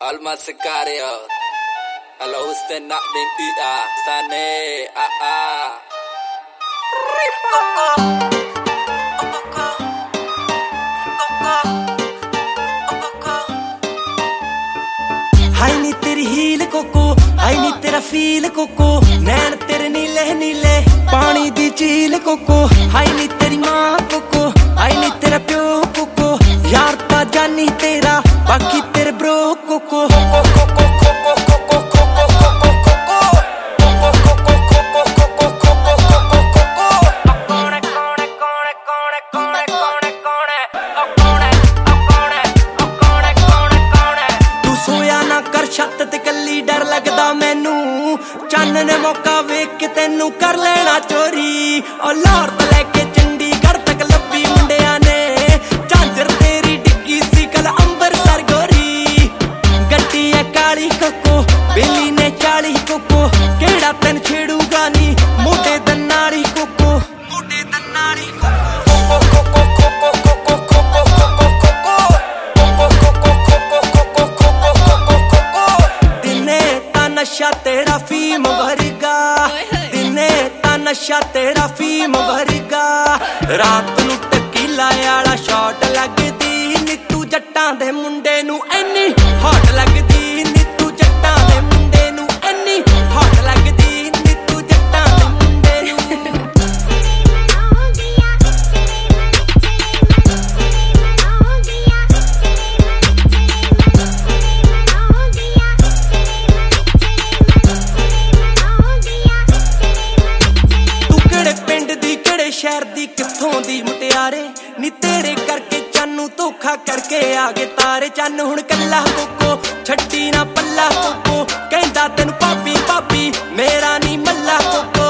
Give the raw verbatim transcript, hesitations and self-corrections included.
Alma Sicario, hello, who's the not named Ida, Sane, ah ah. हाय नी तेरी heal cocoa, हाय नी तेरा feel cocoa, नैन तेरे नीले नीले पानी दी झील कोको, हाय नी तेरी माँ कोको, हाय नी तेरा प्यो कोको, यार ता जानी तेरा बाकी तेरे ब्रो कोको। छत ते कल्ली डर लगदा मैनू चन्न ने मौका वेख के तेनू कर लेना चोरी और लाहौर तो लेके चंडीगढ़ तक लब्बी मुंडिया ने झांझर तेरी डिग्गी सी कल अंबरसर गोरी गड्डी है काली कोको बेली ने चाली कोको केड़ा तेन छेड़ूगा नी मोटे दनाड़ी कोको मोटे दनाड़ी नशा तेरा फीम भरगा दिने ता नशा तेरा फीम भरगा रात नू टकीला आला शॉट लगदी नीतू जट्टां दे मुंडे नू एनी हॉट लगदी नीतू जट्टां दे मुंडे नू एनी हॉट लगदी नीतू जट्टां दे मुंडे नू शहर दी कित्थों दी मुटियारे नी तेरे करके चानू धोखा करके आगे तारे चन हुण कल्ला कोको छड्डी ना पल्ला कोको कहंदा तैनू पापी पापी मेरा नी मल्ला कोको।